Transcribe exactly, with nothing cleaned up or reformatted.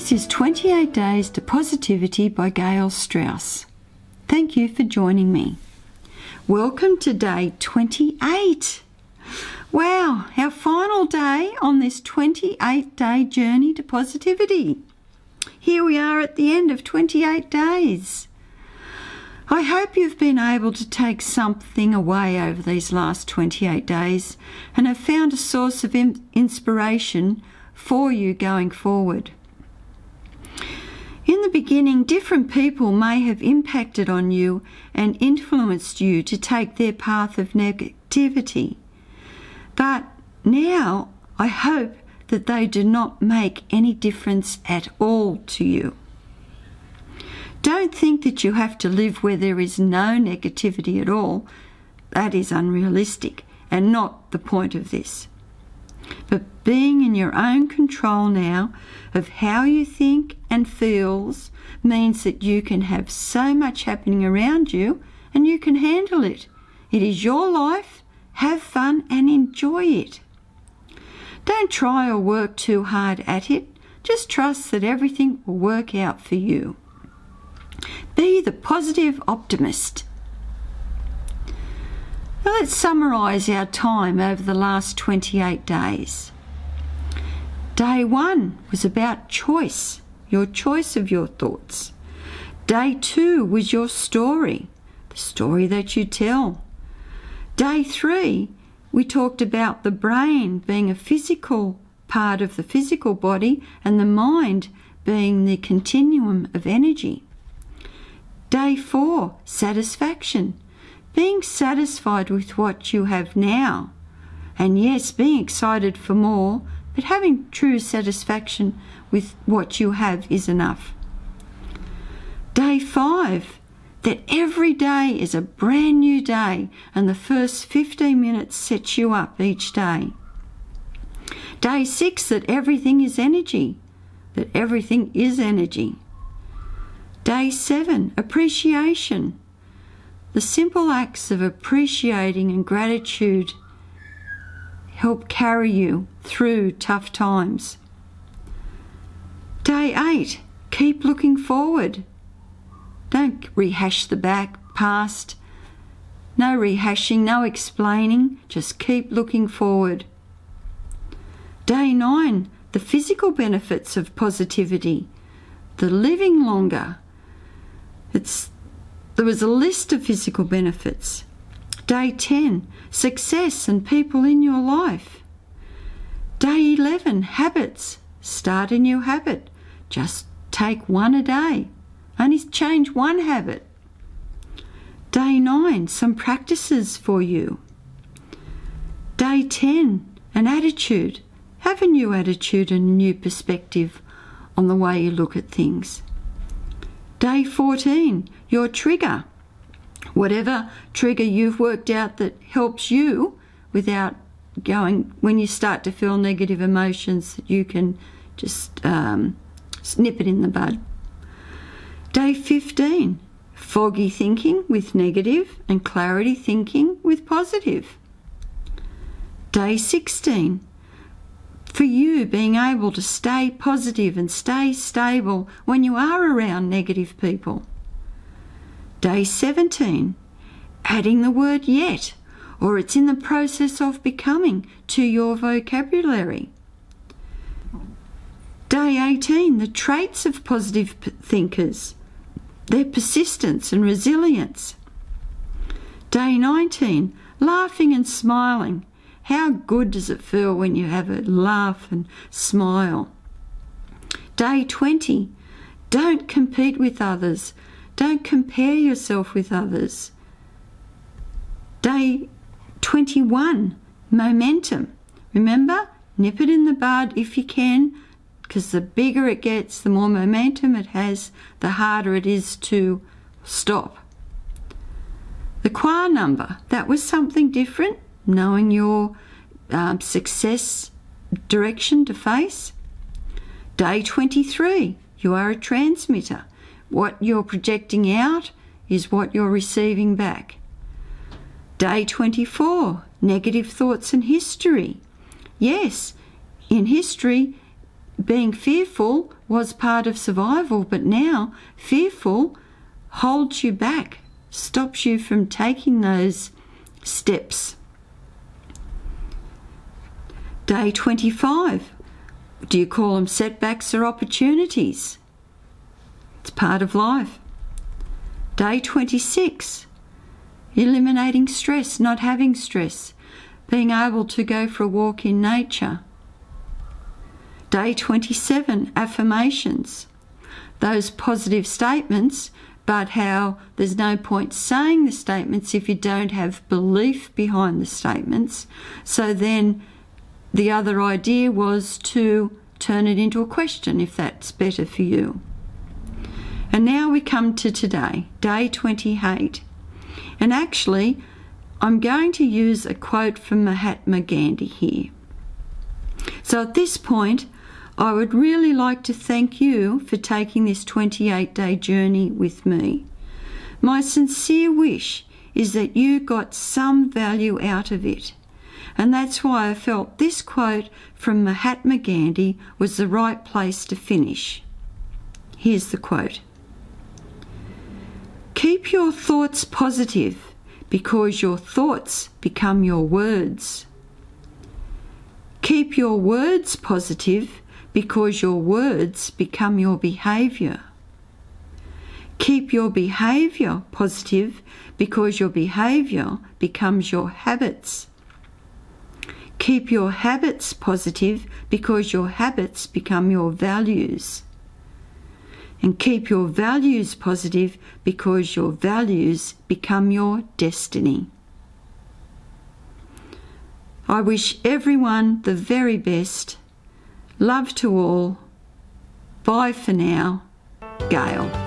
This is twenty-eight Days to Positivity by Gail Strauss. Thank you for joining me. Welcome to day twenty-eight. Wow, our final day on this twenty-eight day journey to positivity. Here we are at the end of twenty-eight days. I hope you've been able to take something away over these last twenty-eight days and have found a source of inspiration for you going forward. In the beginning, different people may have impacted on you and influenced you to take their path of negativity. But now I hope that they do not make any difference at all to you. Don't think that you have to live where there is no negativity at all. That is unrealistic and not the point of this. But being in your own control now of how you think and feels means that you can have so much happening around you and you can handle it. It is your life. Have fun and enjoy it. Don't try or work too hard at it. Just trust that everything will work out for you. Be the positive optimist. Now let's summarise our time over the last twenty-eight days. Day one was about choice, your choice of your thoughts. Day two was your story, the story that you tell. Day three, we talked about the brain being a physical part of the physical body and the mind being the continuum of energy. Day four, satisfaction. Being satisfied with what you have now. And yes, being excited for more, but having true satisfaction with what you have is enough. Day five, that every day is a brand new day and the first fifteen minutes sets you up each day. Day six, that everything is energy, that everything is energy. Day seven, appreciation. The simple acts of appreciating and gratitude help carry you through tough times. Day eight, keep looking forward. Don't rehash the back past. No rehashing, no explaining, just keep looking forward. Day nine, the physical benefits of positivity, the living longer. It's There was a list of physical benefits. Day ten, success and people in your life. Day eleven, habits. Start a new habit. Just take one a day. Only change one habit. Day nine, some practices for you. Day ten, an attitude. Have a new attitude and a new perspective on the way you look at things. Day fourteen, your trigger. Whatever trigger you've worked out that helps you without going, when you start to feel negative emotions, that you can just um, snip it in the bud. Day fifteen, foggy thinking with negative and clarity thinking with positive. Day sixteen, for you being able to stay positive and stay stable when you are around negative people. Day seventeen, adding the word yet, or it's in the process of becoming, to your vocabulary. Day eighteen, the traits of positive thinkers, their persistence and resilience. Day nineteen, laughing and smiling. How good does it feel when you have a laugh and smile? Day twenty, don't compete with others. Don't compare yourself with others. Day twenty-one, momentum. Remember, nip it in the bud if you can, because the bigger it gets, the more momentum it has, the harder it is to stop. The choir number, that was something different, knowing your um, success direction to face. Day twenty-three, you are a transmitter. What you're projecting out is what you're receiving back. Day twenty-four, negative thoughts and history. Yes, in history, being fearful was part of survival, but now fearful holds you back, stops you from taking those steps. Day twenty-five. Do you call them setbacks or opportunities? It's part of life. Day twenty-six. Eliminating stress, not having stress, being able to go for a walk in nature. Day twenty-seven. Affirmations. Those positive statements, but how there's no point saying the statements if you don't have belief behind the statements. So then the other idea was to turn it into a question, if that's better for you. And now we come to today, day twenty-eight. And actually, I'm going to use a quote from Mahatma Gandhi here. So at this point, I would really like to thank you for taking this twenty-eight day journey with me. My sincere wish is that you got some value out of it. And that's why I felt this quote from Mahatma Gandhi was the right place to finish. Here's the quote. Keep your thoughts positive, because your thoughts become your words. Keep your words positive, because your words become your behaviour. Keep your behaviour positive, because your behaviour becomes your habits. Keep your habits positive, because your habits become your values. And keep your values positive, because your values become your destiny. I wish everyone the very best. Love to all. Bye for now. Gail.